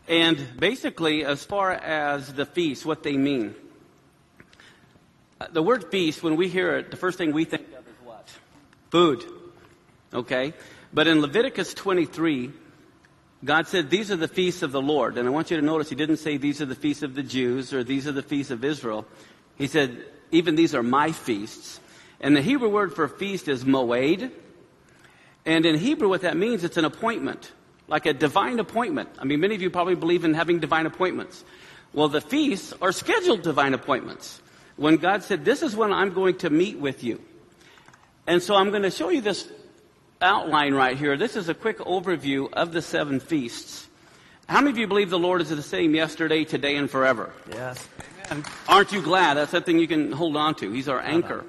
And basically, as far as the feast, what they mean. The word feast, when we hear it, the first thing we think of is what? Food. Okay? But in Leviticus 23, God said, these are the feasts of the Lord. And I want you to notice he didn't say these are the feasts of the Jews or these are the feasts of Israel. He said, even these are my feasts. And the Hebrew word for feast is moed. And in Hebrew, what that means, it's an appointment, like a divine appointment. I mean, many of you probably believe in having divine appointments. Well, the feasts are scheduled divine appointments. When God said, this is when I'm going to meet with you. And so I'm going to show you this outline right here. This is a quick overview of the 7 feasts. How many of you believe the Lord is the same yesterday, today, and forever? Yes. Amen. Aren't you glad? That's something you can hold on to. He's our anchor.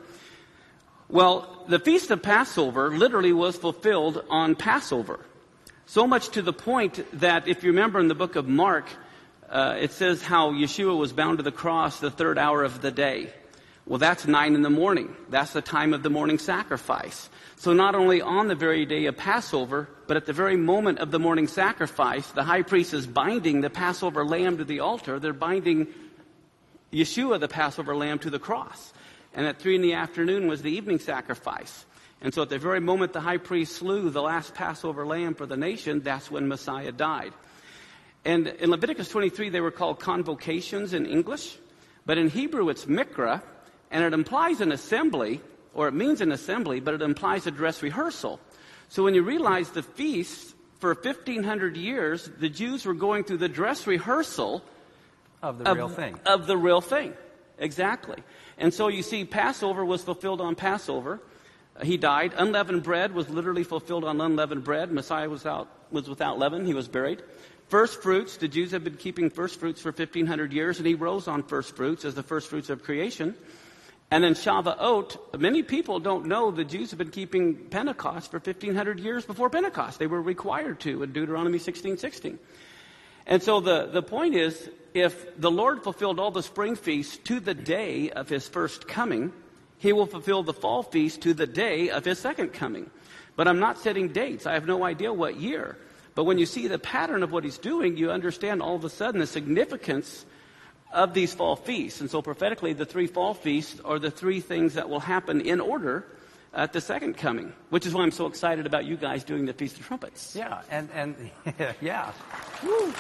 Well, the Feast of Passover literally was fulfilled on Passover. So much to the point that if you remember in the book of Mark, it says how Yeshua was bound to the cross the 3rd hour of the day. Well, that's 9 in the morning. That's the time of the morning sacrifice. So not only on the very day of Passover, but at the very moment of the morning sacrifice, the high priest is binding the Passover lamb to the altar. They're binding Yeshua, the Passover lamb, to the cross. And at 3 in the afternoon was the evening sacrifice. And so at the very moment the high priest slew the last Passover lamb for the nation, that's when Messiah died. And in Leviticus 23, they were called convocations in English. But in Hebrew, it's mikra, and it implies an assembly, or it means an assembly, but it implies a dress rehearsal. So when you realize the feast, for 1,500 years, the Jews were going through the dress rehearsal of the real thing. Of the real thing. Exactly. And so you see, Passover was fulfilled on Passover. He died. Unleavened bread was literally fulfilled on unleavened bread. Messiah was without leaven. He was buried. First fruits, the Jews have been keeping first fruits for 1,500 years, and he rose on first fruits as the first fruits of creation. And then Shavuot, many people don't know the Jews have been keeping Pentecost for 1,500 years before Pentecost. They were required to in Deuteronomy 16:16. And so the point is, if the Lord fulfilled all the spring feasts to the day of his first coming, he will fulfill the fall feast to the day of his second coming. But I'm not setting dates. I have no idea what year. But when you see the pattern of what he's doing, you understand all of a sudden the significance of these fall feasts. And so prophetically, the 3 fall feasts are the 3 things that will happen in order at the second coming, which is why I'm so excited about you guys doing the Feast of Trumpets. Yeah, and yeah. Woo.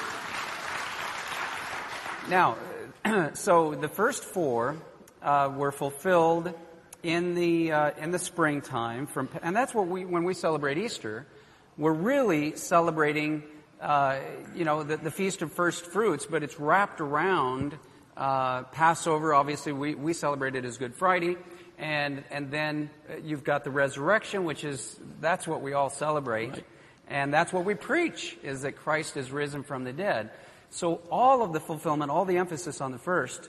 Now, so the first 4 were fulfilled in the springtime, and that's what when we celebrate Easter, we're really celebrating the Feast of First Fruits, but it's wrapped around Passover. Obviously, we celebrate it as Good Friday, and then you've got the resurrection, that's what we all celebrate, right. And that's what we preach, is that Christ is risen from the dead. So all of the fulfillment, all the emphasis on the first,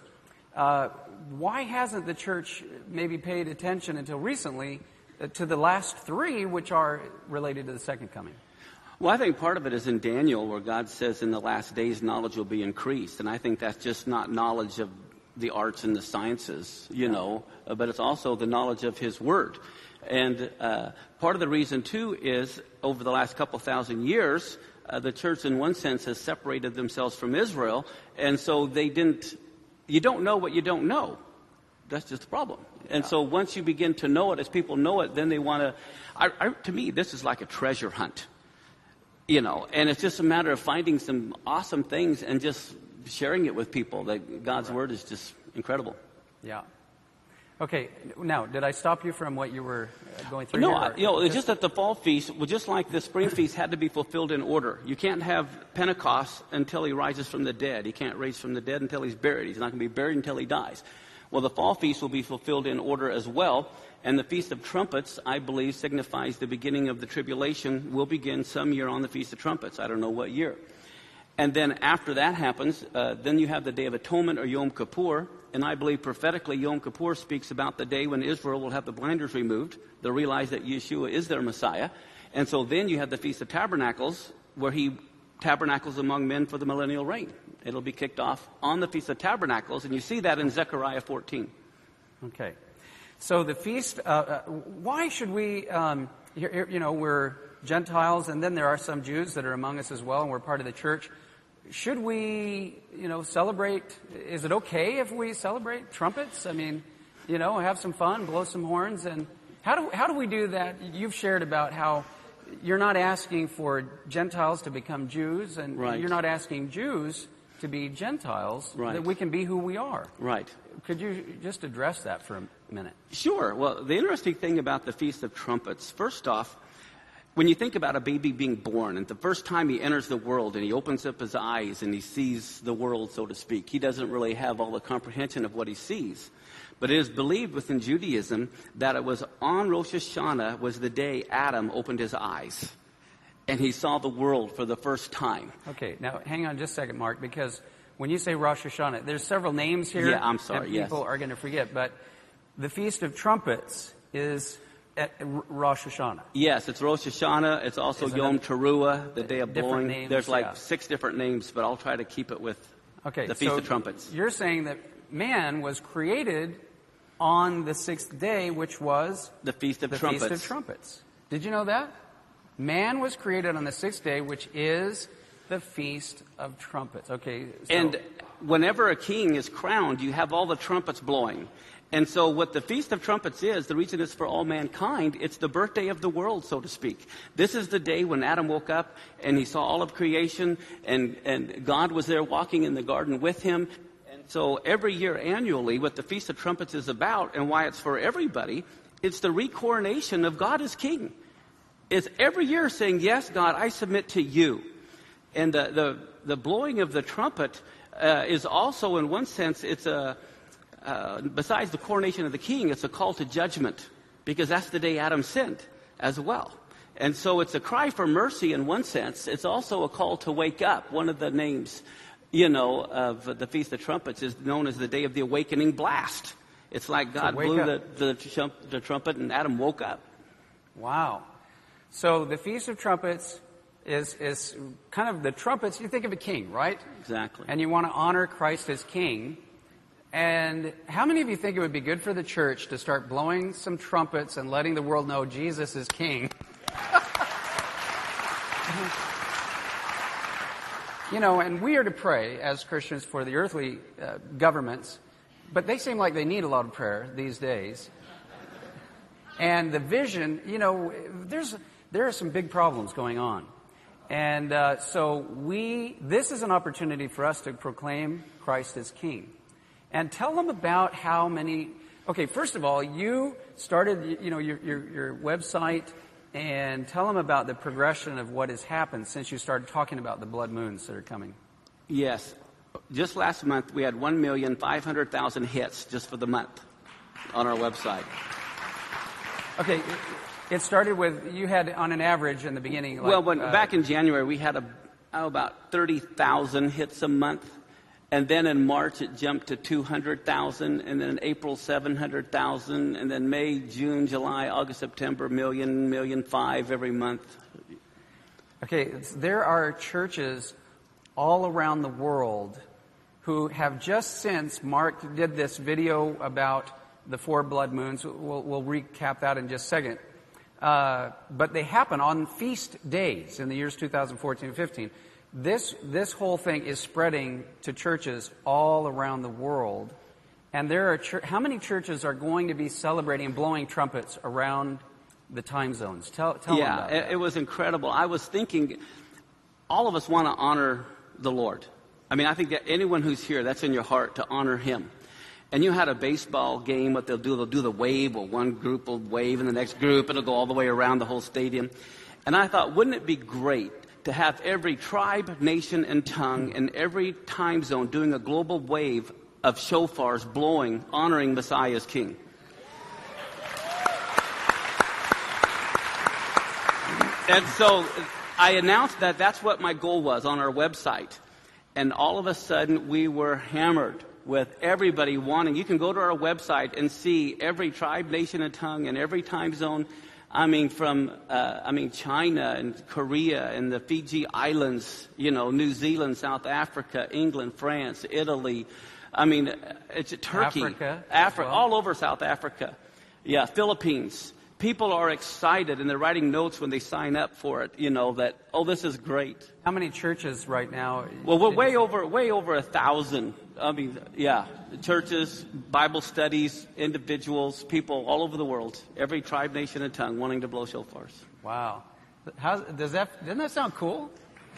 why hasn't the church maybe paid attention until recently to the last 3, which are related to the second coming? Well, I think part of it is in Daniel, where God says in the last days knowledge will be increased. And I think that's just not knowledge of the arts and the sciences, but it's also the knowledge of his word. And part of the reason, too, is over the last couple thousand years, the church, in one sense, has separated themselves from Israel. And so you don't know what you don't know. That's just the problem. And so once you begin to know it, as people know it, then they want to, to me, this is like a treasure hunt, and it's just a matter of finding some awesome things and just sharing it with people. That God's word is just incredible. Yeah. Okay. Now, did I stop you from what you were going through? No, it's just that the fall feast, just like the spring feast, had to be fulfilled in order. You can't have Pentecost until he rises from the dead. He can't rise from the dead until he's buried. He's not going to be buried until he dies. Well, the fall feast will be fulfilled in order as well. And the Feast of Trumpets, I believe, signifies the beginning of the tribulation. Will begin some year on the Feast of Trumpets. I don't know what year. And then after that happens, then you have the Day of Atonement, or Yom Kippur. And I believe prophetically Yom Kippur speaks about the day when Israel will have the blinders removed. They'll realize that Yeshua is their Messiah. And so then you have the Feast of Tabernacles, where he tabernacles among men for the millennial reign. It'll be kicked off on the Feast of Tabernacles, and you see that in Zechariah 14. Okay. So the feast, why should we, we're Gentiles, and then there are some Jews that are among us as well, and we're part of the church. should we, celebrate? Is it okay if we celebrate trumpets? I mean, have some fun, blow some horns, and how do we do that? You've shared about how you're not asking for Gentiles to become Jews, and right. You're not asking Jews to be Gentiles, right. That we can be who we are. Right. Could you just address that for a minute? Sure. Well, the interesting thing about the Feast of Trumpets, first off, when you think about a baby being born, and the first time he enters the world and he opens up his eyes and he sees the world, so to speak, he doesn't really have all the comprehension of what he sees. But it is believed within Judaism that it was on Rosh Hashanah was the day Adam opened his eyes and he saw the world for the first time. Okay, now hang on just a second, Mark, because when you say Rosh Hashanah, there's several names here. Yeah, I'm sorry, that people are going to forget, but the Feast of Trumpets is at Rosh Hashanah. Yes, it's Rosh Hashanah. It's also Yom Teruah, the day of blowing. Names, there's like 6 different names, but I'll try to keep it with the Feast of Trumpets. You're saying that man was created on the 6th day, which was the Feast of Trumpets. Did you know that? Man was created on the 6th day, which is the Feast of Trumpets. Okay. And whenever a king is crowned, you have all the trumpets blowing. And so what the Feast of Trumpets is, the reason it's for all mankind, it's the birthday of the world, so to speak. This is the day when Adam woke up and he saw all of creation and God was there walking in the garden with him. And so every year annually, what the Feast of Trumpets is about and why it's for everybody, it's the recoronation of God as king. It's every year saying, yes, God, I submit to you. And the blowing of the trumpet is also, in one sense, it's besides the coronation of the king, it's a call to judgment, because that's the day Adam sinned as well. And so it's a cry for mercy in one sense. It's also a call to wake up. One of the names, of the Feast of Trumpets is known as the day of the awakening blast. It's like God blew the trumpet and Adam woke up. Wow. So the Feast of Trumpets is kind of the trumpets. You think of a king, right? Exactly. And you want to honor Christ as king. And how many of you think it would be good for the church to start blowing some trumpets and letting the world know Jesus is king? And we are to pray as Christians for the earthly governments, but they seem like they need a lot of prayer these days. And the vision, there are some big problems going on. And so this is an opportunity for us to proclaim Christ as king. And tell them about how many... Okay, first of all, you started, your website, and tell them about the progression of what has happened since you started talking about the blood moons that are coming. Yes. Just last month, we had 1,500,000 hits just for the month on our website. Okay, it started with, you had on an average in the beginning... back in January, we had about 30,000 hits a month. And then in March, it jumped to 200,000, and then in April, 700,000, and then May, June, July, August, September, 1,500,000 every month. Okay, there are churches all around the world who have just since Mark did this video about the 4 blood moons. We'll recap that in just a second. But they happen on feast days in the years 2014 and 15. This whole thing is spreading to churches all around the world. And there are how many churches are going to be celebrating and blowing trumpets around the time zones? Tell them about that. It was incredible. I was thinking, all of us want to honor the Lord. I mean, I think that anyone who's here, that's in your heart to honor Him. And you had a baseball game, what they'll do the wave, or one group will wave and the next group, it'll go all the way around the whole stadium. And I thought, wouldn't it be great to have every tribe, nation, and tongue in every time zone doing a global wave of shofars blowing, honoring Messiah as King? And so I announced that that's what my goal was on our website. And all of a sudden, we were hammered with everybody wanting. You can go to our website and see every tribe, nation, and tongue in every time zone. From China and Korea and the Fiji Islands, New Zealand, South Africa, England, France, Italy. It's Turkey, Africa, all over South Africa. Yeah, Philippines, people are excited and they're writing notes when they sign up for it, that, oh, this is great. How many churches right now? Well, we're way over 1,000. I mean, yeah, churches, Bible studies, individuals, people all over the world, every tribe, nation, and tongue wanting to blow shofars. Wow. Doesn't that sound cool?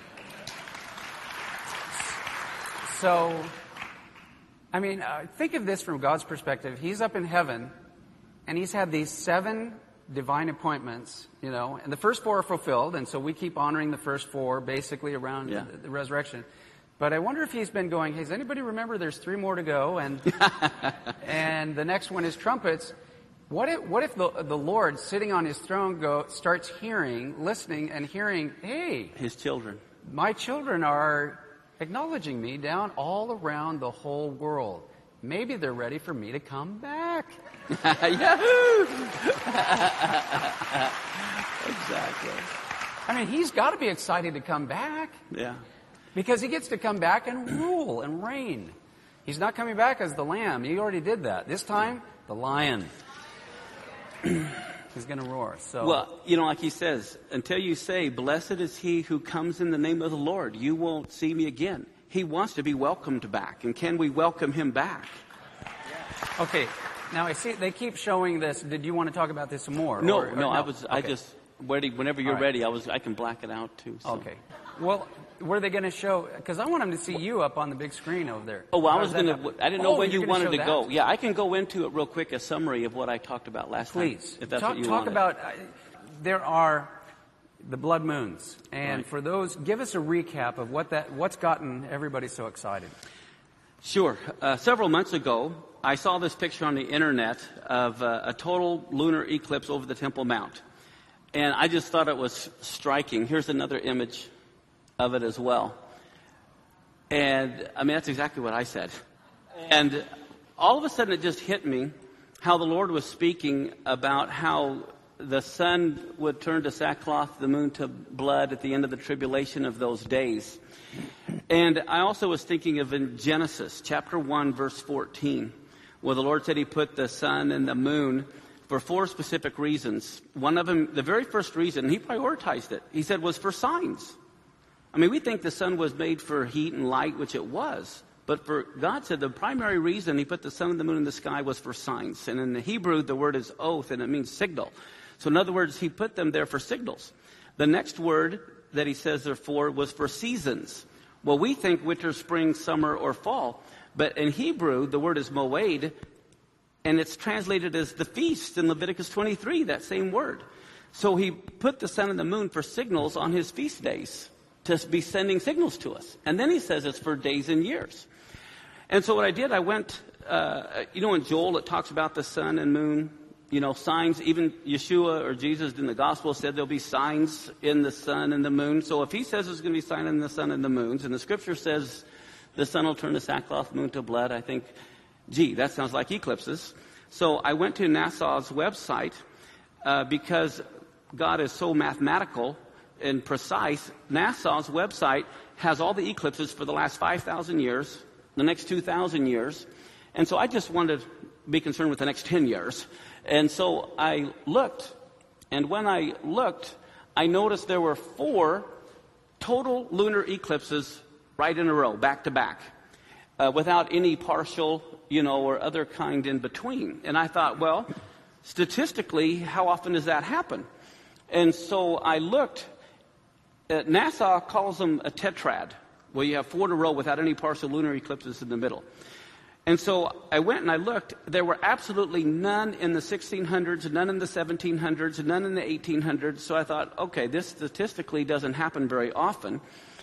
So, I mean, think of this from God's perspective. He's up in heaven, and he's had these 7 divine appointments, and the first 4 are fulfilled, and so we keep honoring the first 4 basically around the resurrection. But I wonder if he's been going, hey, does anybody remember there's 3 more to go, and and the next one is trumpets. What if the Lord sitting on his throne starts listening and hearing, hey, his children. My children are acknowledging me down all around the whole world. Maybe they're ready for me to come back. Yahoo! Exactly. I mean, he's got to be excited to come back. Yeah. Because he gets to come back and rule and reign. He's not coming back as the lamb. He already did that. This time, the lion. He's going to roar. So, well, like he says, until you say, blessed is he who comes in the name of the Lord, you won't see me again. He wants to be welcomed back. And can we welcome him back? Okay. Now, I see they keep showing this. Did you want to talk about this some more? No. Okay. I just, whenever you're ready, I can black it out too. So. Okay. Well, what are they going to show? Because I want them to see you up on the big screen over there. Oh, well, I didn't know when you wanted to go. That? Yeah, I can go into it real quick, a summary of what I talked about last time. Please. If that's talk what you talk wanted. about, there are the blood moons. And for those, give us a recap of what's gotten everybody so excited. Sure. Several months ago, I saw this picture on the internet of a total lunar eclipse over the Temple Mount. And I just thought it was striking. Here's another image of it as well. And, I mean, that's exactly what I said. And all of a sudden it just hit me how the Lord was speaking about how the sun would turn to sackcloth, the moon to blood at the end of the tribulation of those days. And I also was thinking of in Genesis chapter 1, verse 14, where the Lord said he put the sun and the moon for 4 specific reasons. One of them, the very first reason, he prioritized it, he said, was for signs. I mean, we think the sun was made for heat and light, which it was. But for God said the primary reason he put the sun and the moon in the sky was for signs. And in the Hebrew, the word is oath, and it means signal. So in other words, he put them there for signals. The next word that he says they're for was for seasons. Well, we think winter, spring, summer, or fall. But in Hebrew, the word is moed, and it's translated as the feast in Leviticus 23, that same word. So he put the sun and the moon for signals on his feast days, to be sending signals to us. And then he says it's for days and years. And so what I did, I went, in Joel it talks about the sun and moon, signs. Even Yeshua or Jesus in the gospel said there'll be signs in the sun and the moon. So if he says there's going to be signs in the sun and the moons, and the scripture says the sun will turn to sackcloth, moon to blood, I think, that sounds like eclipses. So I went to NASA's website because God is so mathematical and precise. NASA's website has all the eclipses for the last 5,000 years, the next 2,000 years. And so I just wanted to be concerned with the next 10 years. And so I looked, and when I looked, I noticed there were 4 total lunar eclipses right in a row, back to back, without any partial, or other kind in between. And I thought, well, statistically, how often does that happen? And so I looked. NASA calls them a tetrad, where you have 4 in a row without any partial lunar eclipses in the middle. And so I went and I looked. There were absolutely none in the 1600s, none in the 1700s, none in the 1800s. So I thought, okay, this statistically doesn't happen very often.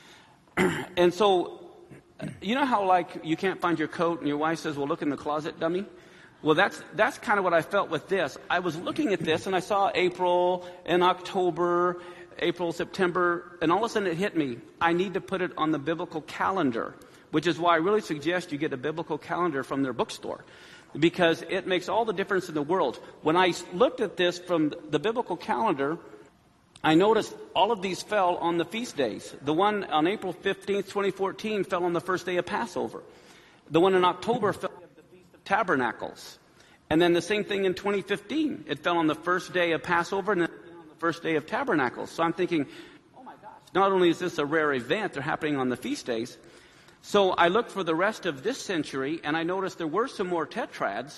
And so, you know how you can't find your coat and your wife says, well, look in the closet, dummy? Well, that's kind of what I felt with this. I was looking at this and I saw April and October, April, September, and all of a sudden it hit me. I need to put it on the biblical calendar, which is why I really suggest you get a biblical calendar from their bookstore, because it makes all the difference in the world. When I looked at this from the biblical calendar, I noticed all of these fell on the feast days. The one on April 15th, 2014 fell on the first day of Passover. The one in October fell on the Feast of Tabernacles. And then the same thing in 2015. It fell on the first day of Passover and then on the first day of Tabernacles. So I'm thinking, oh my gosh, not only is this a rare event, they're happening on the feast days. So I looked for the rest of this century, and I noticed there were some more tetrads,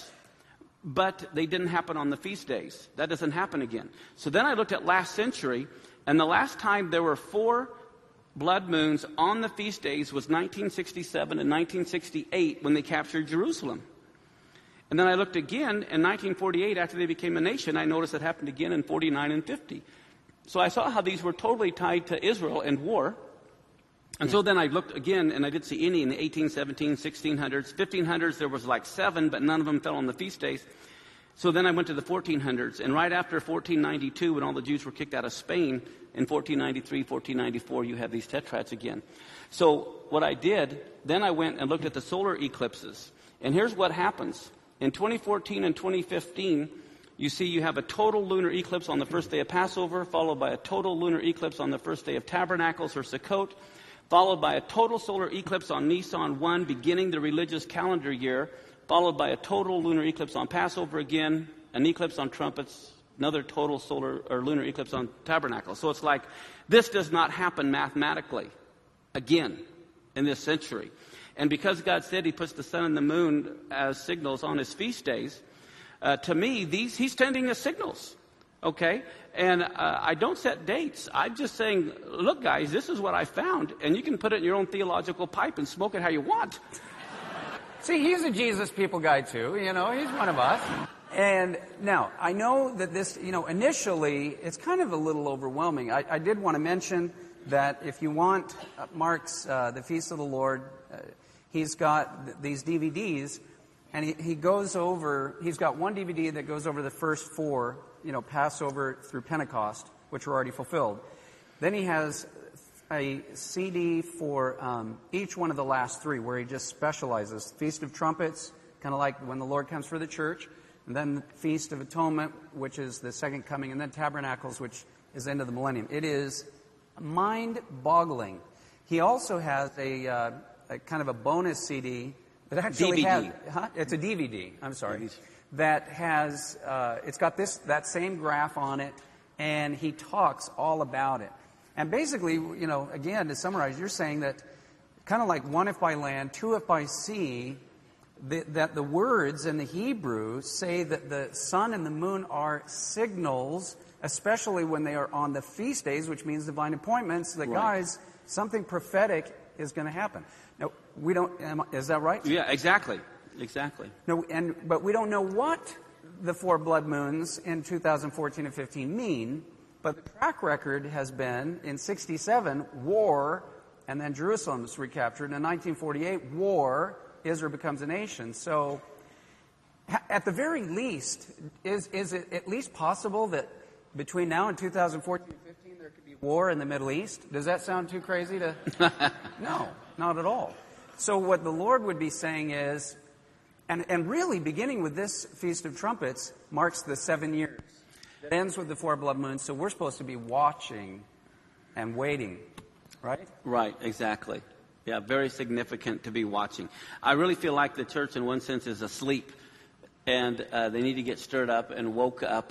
but they didn't happen on the feast days. That doesn't happen again. So then I looked at last century, and the last time there were 4 blood moons on the feast days was 1967 and 1968 when they captured Jerusalem. And then I looked again in 1948 after they became a nation. I noticed it happened again in 49 and 50. So I saw how these were totally tied to Israel and war. And so then I looked again, and I didn't see any in the 1817, 1600s. 1500s, there was like 7, but none of them fell on the feast days. So then I went to the 1400s. And right after 1492, when all the Jews were kicked out of Spain, in 1493, 1494, you have these tetrads again. So what I did, then I went and looked at the solar eclipses. And here's what happens. In 2014 and 2015, you see you have a total lunar eclipse on the first day of Passover, followed by a total lunar eclipse on the first day of Tabernacles or Sukkot, followed by a total solar eclipse on Nisan 1, beginning the religious calendar year, followed by a total lunar eclipse on Passover again, an eclipse on trumpets, another total solar or lunar eclipse on Tabernacles. So it's like this does not happen mathematically again in this century. And because God said he puts the sun and the moon as signals on his feast days, to me, he's sending us signals. Okay? And I don't set dates. I'm just saying, look, guys, this is what I found. And you can put it in your own theological pipe and smoke it how you want. See, he's a Jesus people guy, too. You know, he's one of us. And now, I know that this, initially, it's kind of a little overwhelming. I did want to mention that if you want Mark's The Feast of the Lord, he's got these DVDs, and he goes over, he's got one DVD that goes over the first 4, Passover through Pentecost, which were already fulfilled. Then he has a CD for each one of the last 3, where he just specializes. Feast of Trumpets, kind of like when the Lord comes for the church, and then the Feast of Atonement, which is the second coming, and then Tabernacles, which is the end of the millennium. It is mind-boggling. He also has a kind of a bonus CD that actually DVD. It's a DVD. I'm sorry. That has it's got that same graph on it, and he talks all about it. And basically, again, to summarize, you're saying that kind of like 1 if by land, 2 if by sea, that the words in the Hebrew say that the sun and the moon are signals, especially when they are on the feast days, which means divine appointments, that, guys, something prophetic is going to happen. Now, we don't, is that right? Yeah, exactly. Exactly. No, but we don't know what the 4 blood moons in 2014 and 15 mean, but the track record has been, in 67, war, and then Jerusalem is recaptured. In 1948, war, Israel becomes a nation. So, at the very least, is it at least possible that between now and 2014 and 15 there could be war in the Middle East? Does that sound too crazy to... No, not at all. So what the Lord would be saying is, and really beginning with this Feast of Trumpets marks the 7 years. It ends with the 4 blood moons, so we're supposed to be watching and waiting, right? Right, exactly. Yeah, very significant to be watching. I really feel like the church in one sense is asleep, and they need to get stirred up and woke up.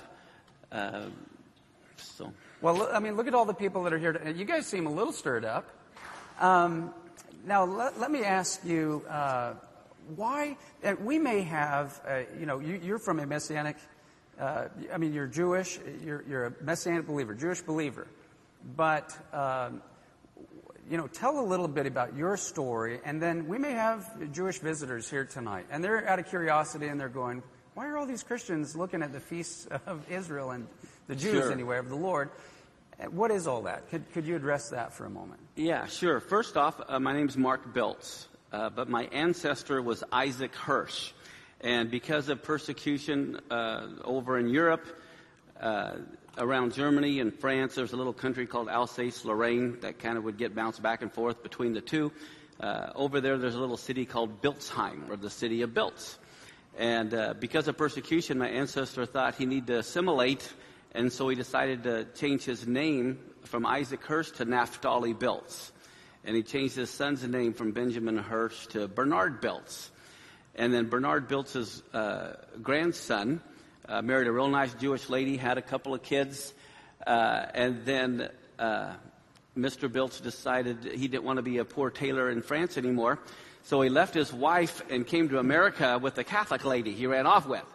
Well, I mean, look at all the people that are here. You guys seem a little stirred up. Now, let me ask you, why, we may have, you're from a Messianic, you're Jewish, you're a Messianic believer, Jewish believer. But, tell a little bit about your story, and then we may have Jewish visitors here tonight. And they're out of curiosity, and they're going, why are all these Christians looking at the feasts of Israel and the Jews, anyway, of the Lord? What is all that? Could you address that for a moment? Yeah, sure. First off, my name's Mark Biltz, but my ancestor was Isaac Hirsch. And because of persecution over in Europe, around Germany and France, there's a little country called Alsace-Lorraine that kind of would get bounced back and forth between the two. Over there's a little city called Biltzheim, or the city of Biltz. And because of persecution, my ancestor thought he needed to assimilate, and so he decided to change his name from Isaac Hirsch to Naphtali Biltz. And he changed his son's name from Benjamin Hirsch to Bernard Biltz. And then Bernard Biltz's grandson married a real nice Jewish lady, had a couple of kids. And then Mr. Biltz decided he didn't want to be a poor tailor in France anymore. So he left his wife and came to America with a Catholic lady he ran off with.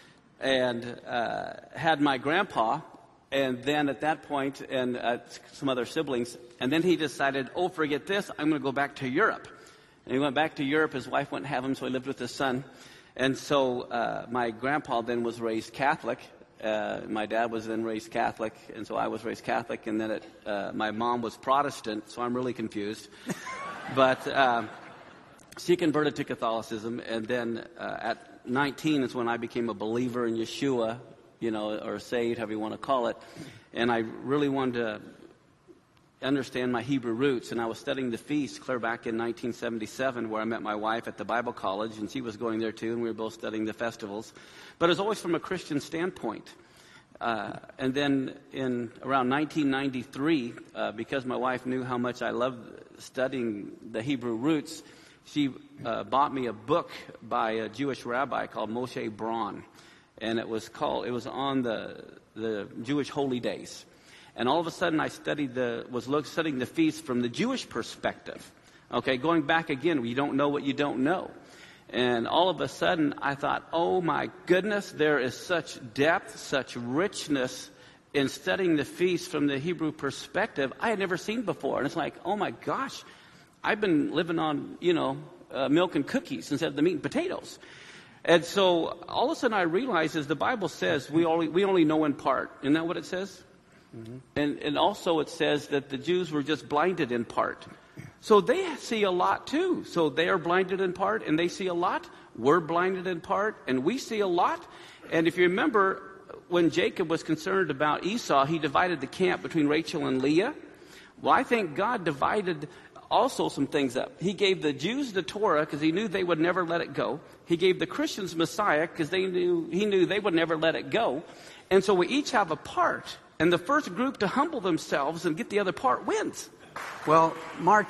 And had my grandpa, and then at that point, and some other siblings. And then he decided, oh, forget this, I'm going to go back to Europe. And he went back to Europe. His wife wouldn't have him, so he lived with his son. And so my grandpa then was raised Catholic. My dad was then raised Catholic, and so I was raised Catholic. And then my mom was Protestant, so I'm really confused. But she converted to Catholicism, and then at 19 is when I became a believer in Yeshua, or saved, however you want to call it. And I really wanted to understand my Hebrew roots, and I was studying the feast clear back in 1977, where I met my wife at the Bible college, and she was going there too, and we were both studying the festivals. But it was always from a Christian standpoint. And then in around 1993, because my wife knew how much I loved studying the Hebrew roots, she bought me a book by a Jewish rabbi called Moshe Braun, and it was on the Jewish holy days. And all of a sudden, I studying the feast from the Jewish perspective. Okay, going back again, you don't know what you don't know. And all of a sudden, I thought, oh my goodness, there is such depth, such richness in studying the feast from the Hebrew perspective I had never seen before. And it's like, oh my gosh, I've been living on, milk and cookies instead of the meat and potatoes. And so all of a sudden, I realized, as the Bible says, we only know in part. Isn't that what it says? Mm-hmm. And also it says that the Jews were just blinded in part. So they see a lot too. So they are blinded in part and they see a lot. We're blinded in part and we see a lot. And if you remember, when Jacob was concerned about Esau, he divided the camp between Rachel and Leah. Well, I think God divided also some things up. He gave the Jews the Torah because he knew they would never let it go. He gave the Christians Messiah because he knew they would never let it go. And so we each have a part. And the first group to humble themselves and get the other part wins. Well, Mark,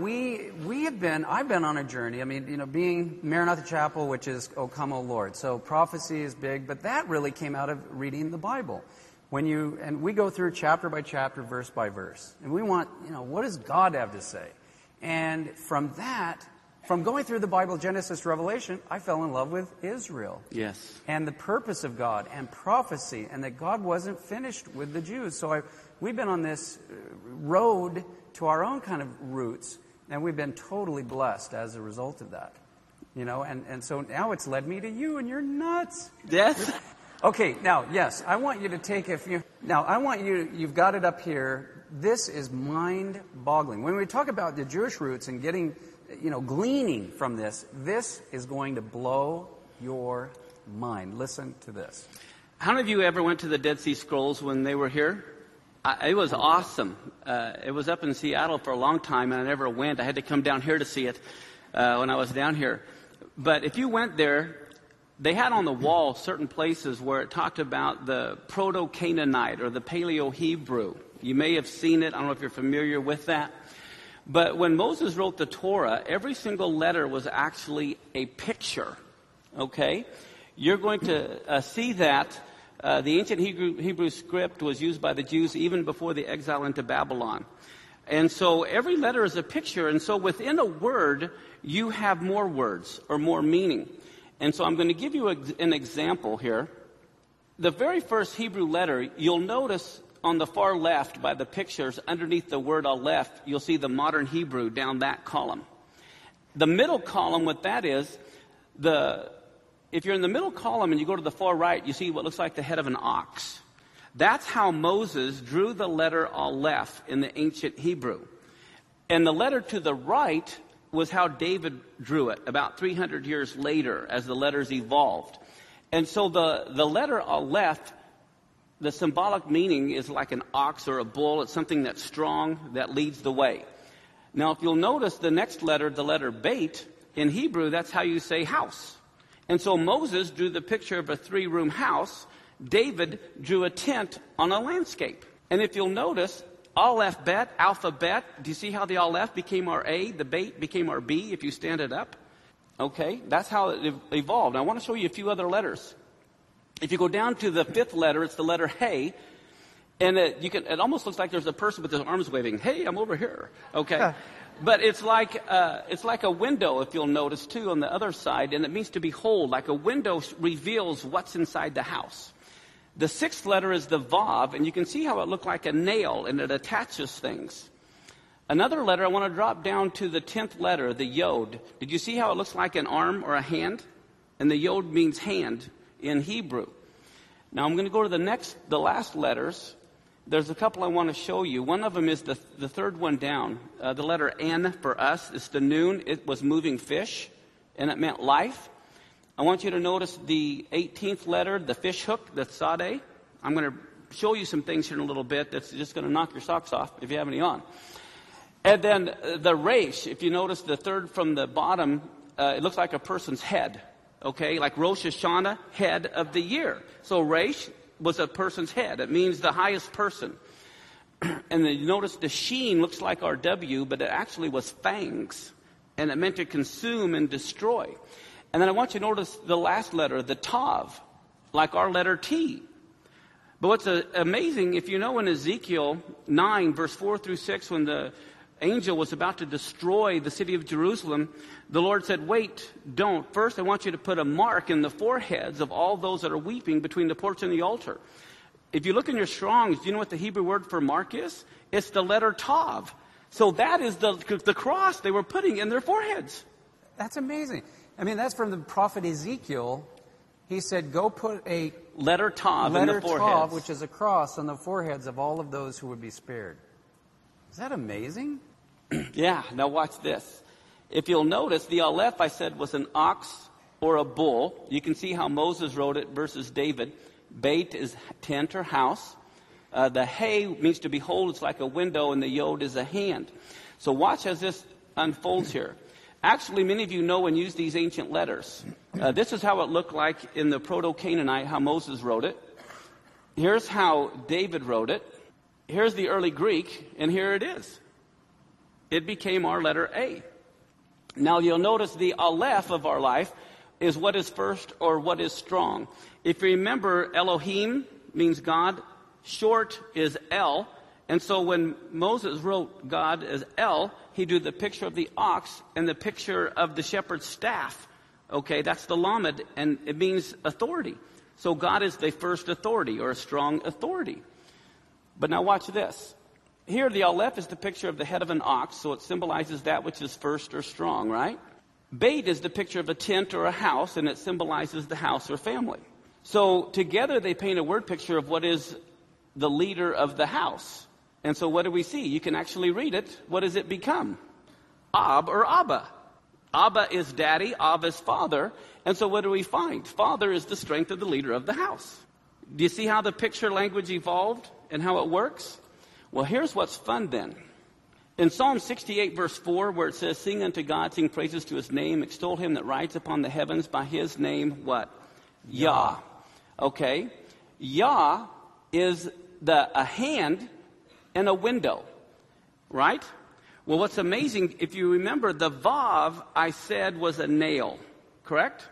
I've been on a journey. I mean, being Maranatha Chapel, which is O Come, O Lord. So prophecy is big, but that really came out of reading the Bible. And we go through chapter by chapter, verse by verse. And we want, what does God have to say? And from going through the Bible, Genesis to Revelation, I fell in love with Israel. Yes. And the purpose of God and prophecy, and that God wasn't finished with the Jews. So we've been on this road to our own kind of roots, and we've been totally blessed as a result of that. And so now it's led me to you, and you're nuts. Yes. Okay, now, yes, I want you to take you've got it up here. This is mind-boggling. When we talk about the Jewish roots and getting, gleaning from this is going to blow your mind. Listen to this. How many of you ever went to the Dead Sea Scrolls when they were here? It was awesome. It was up in Seattle for a long time, and I never went. I had to come down here to see it when I was down here. But if you went there, they had on the wall certain places where it talked about the Proto-Canaanite or the Paleo-Hebrew. You may have seen it. I don't know if you're familiar with that. But when Moses wrote the Torah, every single letter was actually a picture. Okay? You're going to see that the ancient Hebrew script was used by the Jews even before the exile into Babylon. And so every letter is a picture. And so within a word, you have more words or more meaning. And so I'm going to give you an example here. The very first Hebrew letter, you'll notice on the far left by the pictures, underneath the word Aleph, you'll see the modern Hebrew down that column. The middle column, what that is, if you're in the middle column and you go to the far right, you see what looks like the head of an ox. That's how Moses drew the letter Aleph in the ancient Hebrew. And the letter to the right was how David drew it about 300 years later as the letters evolved. And so the letter Aleph, the symbolic meaning is like an ox or a bull. It's something that's strong, that leads the way. Now, if you'll notice the next letter, the letter Beit, in Hebrew, that's how you say house. And so Moses drew the picture of a 3-room house. David drew a tent on a landscape. And if you'll notice, Aleph Bet, alphabet, do you see how the Aleph became our A, the Beit became our B if you stand it up? Okay, that's how it evolved. I want to show you a few other letters. If you go down to the 5th letter, it's the letter Hey, and it almost looks like there's a person with his arms waving. Hey, I'm over here. Okay, but it's like a window, if you'll notice too, on the other side, and it means to behold. Like a window reveals what's inside the house. The 6th letter is the Vav, and you can see how it looked like a nail, and it attaches things. Another letter, I want to drop down to the 10th letter, the Yod. Did you see how it looks like an arm or a hand? And the Yod means hand in Hebrew. Now I'm going to go to the last letters. There's a couple I want to show you. One of them is the third one down. The letter N for us is the Nun. It was moving fish, and it meant life. I want you to notice the 18th letter, the fish hook, the Tzadeh. I'm going to show you some things here in a little bit that's just going to knock your socks off if you have any on. And then the Resh, if you notice the third from the bottom, it looks like a person's head. Okay, like Rosh Hashanah, head of the year. So Resh was a person's head. It means the highest person. And then you notice the Sheen looks like our W, but it actually was fangs. And it meant to consume and destroy. And then I want you to notice the last letter, the Tav, like our letter T. But what's amazing, if you know in Ezekiel 9, verse 4 through 6, when the angel was about to destroy the city of Jerusalem, the Lord said, wait, don't. First, I want you to put a mark in the foreheads of all those that are weeping between the porch and the altar. If you look in your Strongs, do you know what the Hebrew word for mark is? It's the letter Tav. So that is the cross they were putting in their foreheads. That's amazing. I mean, that's from the prophet Ezekiel. He said, go put a letter Tav in the foreheads. Tav, which is a cross on the foreheads of all of those who would be spared. Is that amazing? Yeah, now watch this. If you'll notice, the Aleph I said was an ox or a bull. You can see how Moses wrote it versus David. Beit is tent or house. The Hey means to behold, it's like a window, and the Yod is a hand. So watch as this unfolds here. Actually, many of you know and use these ancient letters. This is how it looked like in the Proto-Canaanite, how Moses wrote it. Here's how David wrote it. Here's the early Greek, and here it is. It became our letter A. Now you'll notice the Aleph of our life is what is first or what is strong. If you remember, Elohim means God. Short is El. And so when Moses wrote God as El, he drew the picture of the ox and the picture of the shepherd's staff. Okay, that's the Lamed, and it means authority. So God is the first authority, or a strong authority. But now watch this. Here the Aleph is the picture of the head of an ox, so it symbolizes that which is first or strong, right? Beit is the picture of a tent or a house, and it symbolizes the house or family. So together they paint a word picture of what is the leader of the house. And so what do we see? You can actually read it. What does it become? Ab or Abba. Abba is daddy, Ab is father. And so what do we find? Father is the strength of the leader of the house. Do you see how the picture language evolved and how it works? Well, here's what's fun then. In Psalm 68, verse 4, where it says, sing unto God, sing praises to his name, extol him that rides upon the heavens by his name, what? Yah. Okay. Yah is a hand and a window, right? Well, what's amazing, if you remember, the Vav, I said, was a nail, correct?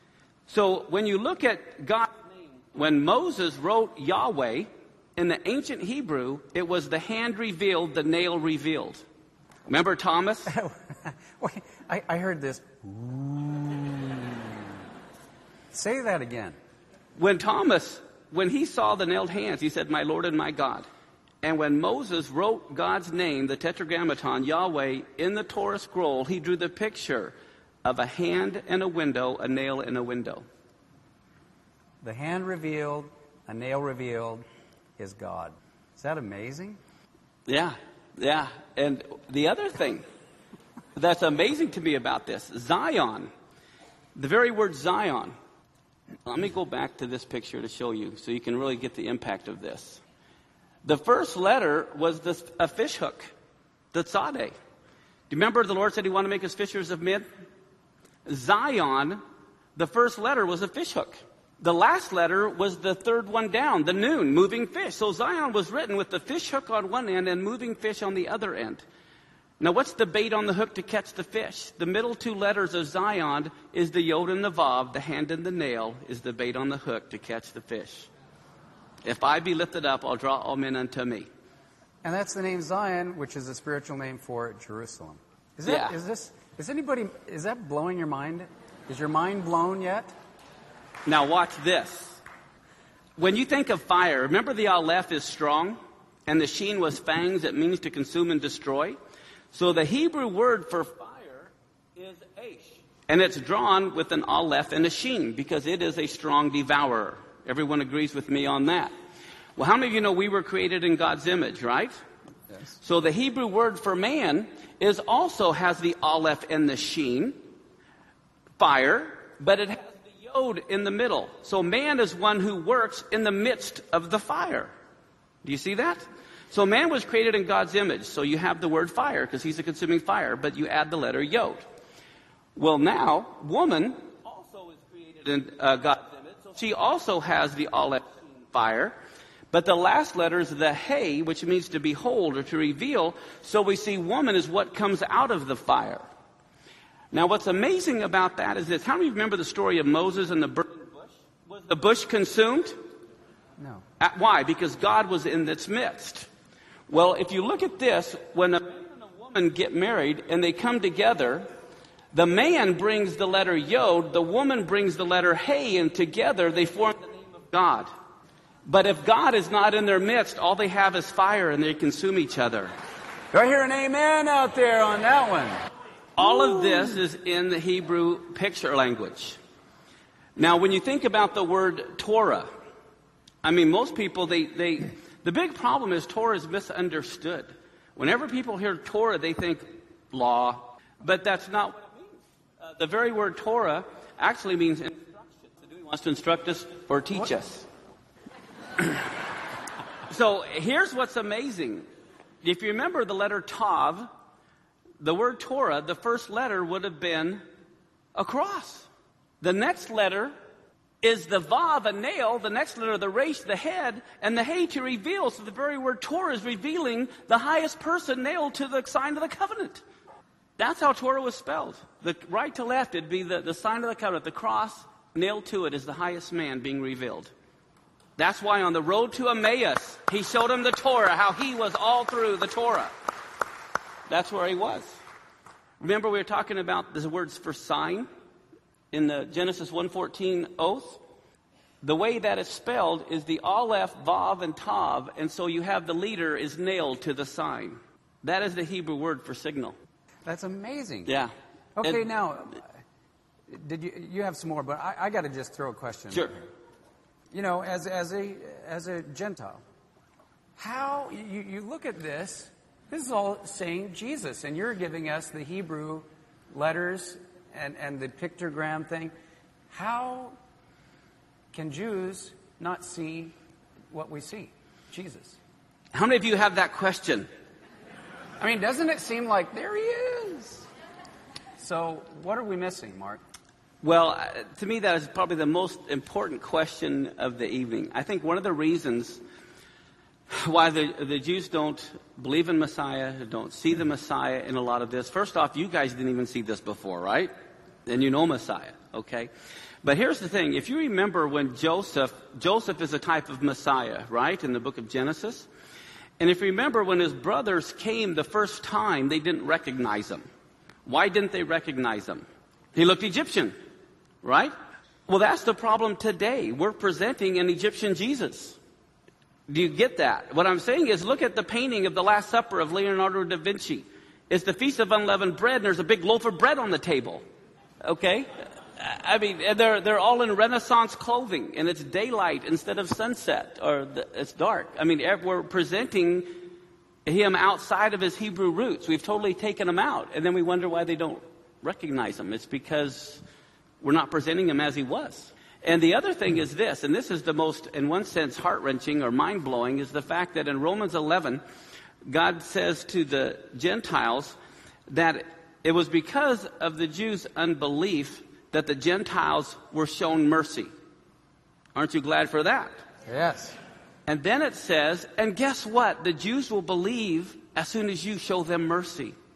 So when you look at God's name, when Moses wrote Yahweh, in the ancient Hebrew, it was the hand revealed, the nail revealed. Remember Thomas? Wait, I heard this. Say that again. When he saw the nailed hands, he said, my Lord and my God. And when Moses wrote God's name, the Tetragrammaton, Yahweh, in the Torah scroll, he drew the picture of a hand and a window, a nail and a window. The hand revealed, a nail revealed, is God. Is that amazing? Yeah. And the other thing that's amazing to me about this, Zion, the very word Zion. Let me go back to this picture to show you so you can really get the impact of this. The first letter was a fish hook, the Tzadeh. Do you remember the Lord said he wanted to make us fishers of men? Zion, the first letter was a fish hook. The last letter was the third one down, the Nun, moving fish. So Zion was written with the fish hook on one end and moving fish on the other end. Now, what's the bait on the hook to catch the fish? The middle two letters of Zion is the yod and the vav. The hand and the nail is the bait on the hook to catch the fish. If I be lifted up, I'll draw all men unto me. And that's the name Zion, which is a spiritual name for Jerusalem. Is that blowing your mind? Is your mind blown yet? Now watch this. When you think of fire, remember the aleph is strong, and the sheen was fangs. It means to consume and destroy. So the Hebrew word for fire is aish. And it's drawn with an aleph and a sheen because it is a strong devourer. Everyone agrees with me on that. Well, how many of you know we were created in God's image, right? Yes. So the Hebrew word for man also has the aleph and the sheen, fire, but it has the yod in the middle. So man is one who works in the midst of the fire. Do you see that? So man was created in God's image. So you have the word fire because he's a consuming fire, but you add the letter yod. Well, now, woman also is created in God's image. So she also has the aleph fire. But the last letter is the hey, which means to behold or to reveal. So we see woman is what comes out of the fire. Now, what's amazing about that is this. How many remember the story of Moses and the burning bush? Was the bush consumed? No. Why? Because God was in its midst. Well, if you look at this, when a man and a woman get married and they come together, the man brings the letter yod, the woman brings the letter hey, and together they form the name of God. But if God is not in their midst, all they have is fire and they consume each other. Do I hear an amen out there on that one? All of this is in the Hebrew picture language. Now, when you think about the word Torah, I mean, most people, the big problem is Torah is misunderstood. Whenever people hear Torah, they think law, but that's not what it means. The very word Torah actually means instruction. He wants to instruct us or teach us. So here's what's amazing. If you remember the letter Tav, the word Torah, the first letter would have been a cross. The next letter is the Vav, a nail. The next letter, the Resh, the head, and the Hey, to reveal. So the very word Torah is revealing the highest person nailed to the sign of the covenant. That's how Torah was spelled. The right to left, it'd be the sign of the covenant. The cross nailed to it is the highest man being revealed. That's why on the road to Emmaus, he showed him the Torah, how he was all through the Torah. That's where he was. Remember we were talking about the words for sign in the Genesis 1:14 oath? The way that it's spelled is the aleph, vav, and tav, and so you have the leader is nailed to the sign. That is the Hebrew word for signal. That's amazing. Yeah. Okay, now, did you have some more, but I got to just throw a question. Sure. You know, as a Gentile, how you look at this? This is all saying Jesus, and you're giving us the Hebrew letters and the pictogram thing. How can Jews not see what we see? Jesus. How many of you have that question? I mean, doesn't it seem like there he is? So, what are we missing, Mark? Well, to me, that is probably the most important question of the evening. I think one of the reasons why the Jews don't believe in Messiah, don't see the Messiah in a lot of this. First off, you guys didn't even see this before, right? And you know Messiah, okay? But here's the thing. If you remember when Joseph is a type of Messiah, right, in the book of Genesis. And if you remember when his brothers came the first time, they didn't recognize him. Why didn't they recognize him? He looked Egyptian. Right? Well, that's the problem today. We're presenting an Egyptian Jesus. Do you get that? What I'm saying is, look at the painting of the Last Supper of Leonardo da Vinci. It's the Feast of Unleavened Bread, and there's a big loaf of bread on the table. Okay? I mean, they're all in Renaissance clothing, and it's daylight instead of sunset, or it's dark. I mean, we're presenting him outside of his Hebrew roots. We've totally taken him out, and then we wonder why they don't recognize him. It's because we're not presenting him as he was. And the other thing is this, and this is the most, in one sense, heart-wrenching or mind-blowing, is the fact that in Romans 11, God says to the Gentiles that it was because of the Jews' unbelief that the Gentiles were shown mercy. Aren't you glad for that? Yes. And then it says, and guess what? The Jews will believe as soon as you show them mercy.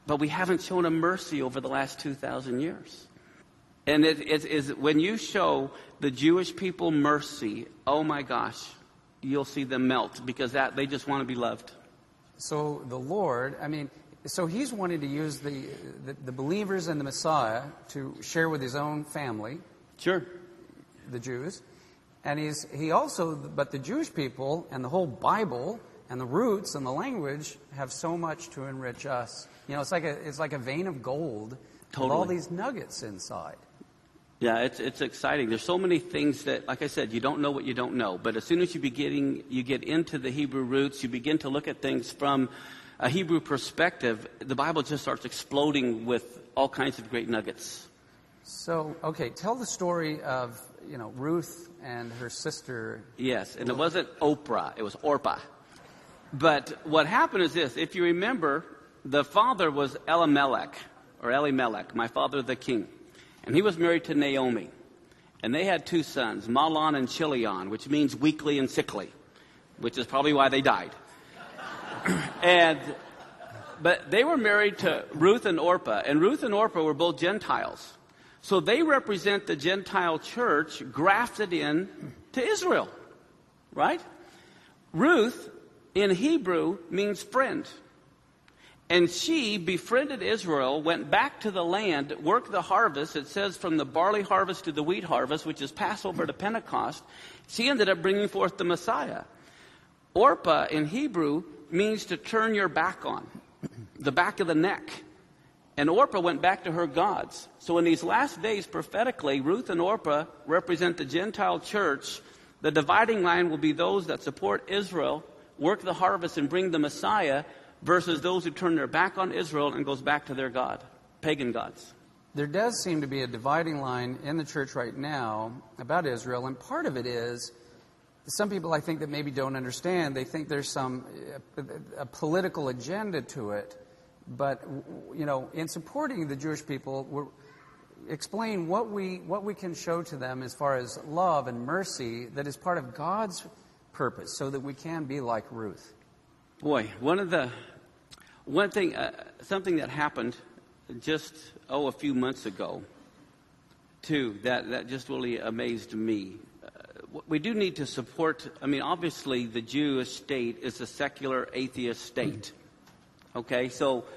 but we haven't shown them mercy over the last 2,000 years. And it is when you show the Jewish people mercy, oh my gosh, you'll see them melt, because they just want to be loved. So the Lord, so he's wanting to use the believers in the Messiah to share with his own family. Sure. The Jews. And but the Jewish people and the whole Bible and the roots and the language have so much to enrich us. It's like a vein of gold. Totally. With all these nuggets inside. Yeah, it's exciting. There's so many things that, like I said, you don't know what you don't know. But as soon as you get into the Hebrew roots, you begin to look at things from a Hebrew perspective, the Bible just starts exploding with all kinds of great nuggets. So, okay, tell the story of, Ruth and her sister. Yes, and it wasn't Oprah, it was Orpah. But what happened is this: if you remember, the father was Elimelech, my father the king. And he was married to Naomi. And they had 2 sons, Mahlon and Chilion, which means weakly and sickly, which is probably why they died. But they were married to Ruth and Orpah. And Ruth and Orpah were both Gentiles. So they represent the Gentile church grafted in to Israel. Right? Ruth, in Hebrew, means friend. And she befriended Israel, went back to the land, worked the harvest. It says from the barley harvest to the wheat harvest, which is Passover to Pentecost. She ended up bringing forth the Messiah. Orpah in Hebrew means to turn your back on, the back of the neck. And Orpah went back to her gods. So in these last days, prophetically, Ruth and Orpah represent the Gentile church. The dividing line will be those that support Israel, work the harvest, and bring the Messiah, versus those who turn their back on Israel and goes back to their god, pagan gods. There does seem to be a dividing line in the church right now about Israel, and part of it is some people, I think, that maybe don't understand. They think there's a political agenda to it. But, in supporting the Jewish people, explain what we can show to them as far as love and mercy that is part of God's purpose, so that we can be like Ruth. Boy, something that happened just, a few months ago, too, that just really amazed me. We do need to support, obviously the Jewish state is a secular atheist state. Okay, so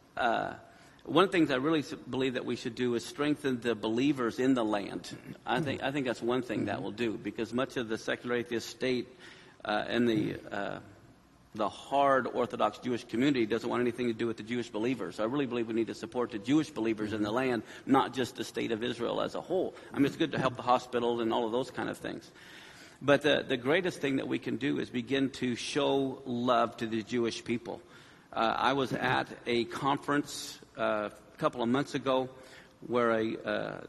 one of the things I really believe that we should do is strengthen the believers in the land. I think that's one thing that will do, because much of the secular atheist state and the hard Orthodox Jewish community doesn't want anything to do with the Jewish believers. I really believe we need to support the Jewish believers in the land, not just the state of Israel as a whole. It's good to help the hospital and all of those kind of things. But the greatest thing that we can do is begin to show love to the Jewish people. I was at a conference a couple of months ago where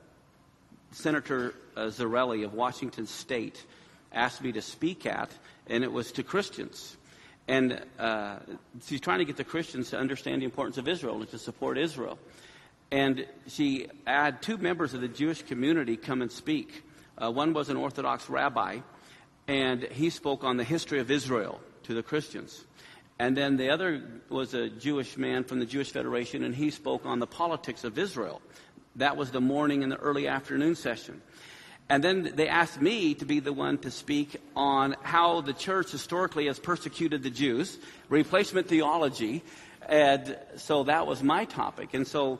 Senator Zarelli of Washington State asked me to speak at, and it was to Christians. And she's trying to get the Christians to understand the importance of Israel and to support Israel. And she had 2 members of the Jewish community come and speak. One was an Orthodox rabbi, and he spoke on the history of Israel to the Christians. And then the other was a Jewish man from the Jewish Federation, and he spoke on the politics of Israel. That was the morning and the early afternoon session. And then they asked me to be the one to speak on how the church historically has persecuted the Jews, replacement theology. And so that was my topic. And so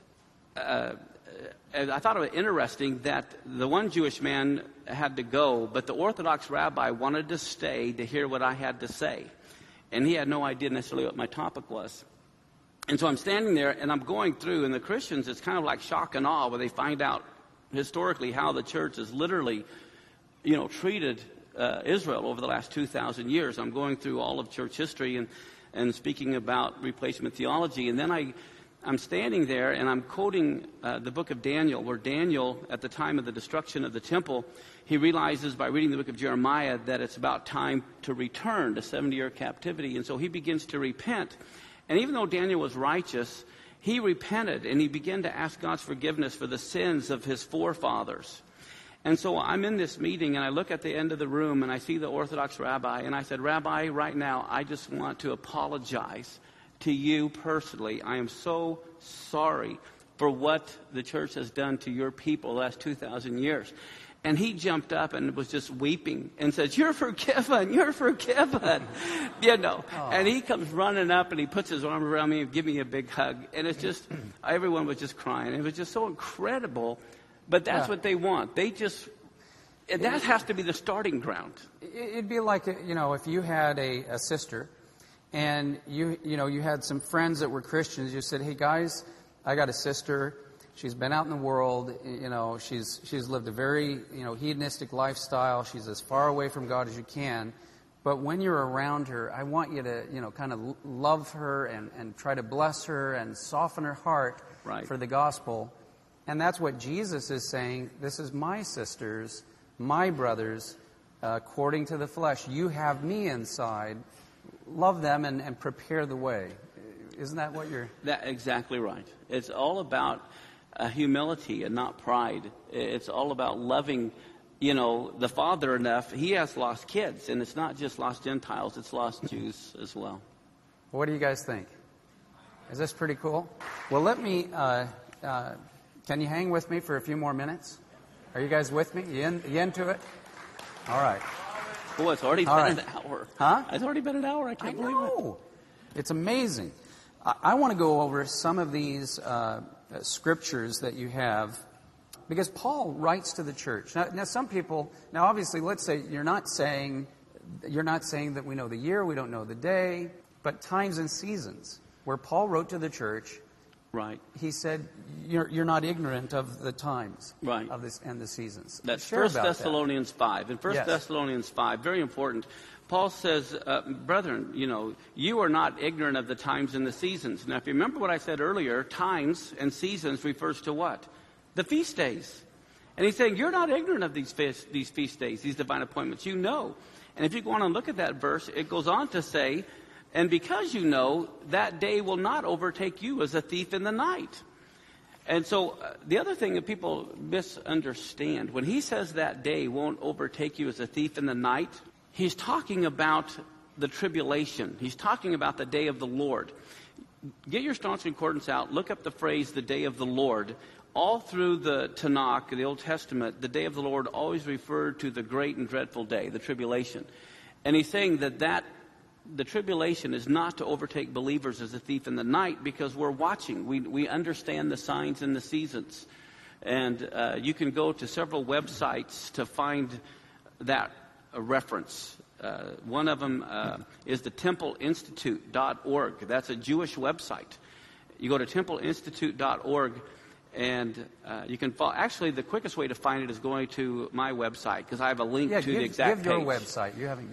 and I thought it was interesting that the one Jewish man had to go, but the Orthodox rabbi wanted to stay to hear what I had to say. And he had no idea necessarily what my topic was. And so I'm standing there, and I'm going through, and the Christians, it's kind of like shock and awe when they find out historically how the church has literally, treated Israel over the last 2,000 years. I'm going through all of church history and speaking about replacement theology. And then I'm standing there, and I'm quoting the book of Daniel, where Daniel, at the time of the destruction of the temple, he realizes by reading the book of Jeremiah that it's about time to return to 70-year captivity. And so he begins to repent. And even though Daniel was righteous, he repented, and he began to ask God's forgiveness for the sins of his forefathers. And so I'm in this meeting, and I look at the end of the room, and I see the Orthodox rabbi, and I said, Rabbi, right now, I just want to apologize to you personally, I am so sorry for what the church has done to your people the last 2,000 years. And he jumped up and was just weeping and says, you're forgiven, you're forgiven. And he comes running up and he puts his arm around me and gives me a big hug. And it's just, everyone was just crying. It was just so incredible. But that's what they want. That has to be the starting ground. It'd be like, if you had a sister and you had some friends that were Christians, you said, hey guys, I got a sister. She's been out in the world. She's lived a very, hedonistic lifestyle. She's as far away from God as you can. But when you're around her, I want you to, kind of love her and try to bless her and soften her heart for the gospel. And that's what Jesus is saying. This is my sisters, my brothers, according to the flesh. You have me inside. Love them and prepare the way. Isn't that what you're... That's exactly right. It's all about humility and not pride. It's all about loving, the Father enough. He has lost kids, and it's not just lost Gentiles, it's lost Jews as well. What do you guys think? Is this pretty cool? Well, let me, can you hang with me for a few more minutes? Are you guys with me? You into it? All right. Oh, it's already been an hour. Huh? It's already been an hour. I can't believe it. It's amazing. I want to go over some of these scriptures that you have, because Paul writes to the church. Now, some people, obviously, let's say you're not saying that we know the year, we don't know the day, but times and seasons. Where Paul wrote to the church, right? He said, "You're not ignorant of the times, right, of this and the seasons." That's 1 Thessalonians 5. In 1 Thessalonians 5, very important. Paul says, brethren, you are not ignorant of the times and the seasons. Now, if you remember what I said earlier, times and seasons refers to what? The feast days. And he's saying, you're not ignorant of these feast days, these divine appointments. You know. And if you go on and look at that verse, it goes on to say, and because you know, that day will not overtake you as a thief in the night. And so the other thing that people misunderstand, when he says that day won't overtake you as a thief in the night, he's talking about the tribulation. He's talking about the day of the Lord. Get your Strong's Concordance out. Look up the phrase, the day of the Lord. All through the Tanakh, the Old Testament, the day of the Lord always referred to the great and dreadful day, the tribulation. And he's saying that the tribulation is not to overtake believers as a thief in the night, because we're watching. We understand the signs and the seasons. And you can go to several websites to find that a reference. One of them is the templeinstitute.org. That's a Jewish website. You go to templeinstitute.org and you can follow. Actually, the quickest way to find it is going to my website, because I have a link to the exact page. Give your website. You haven't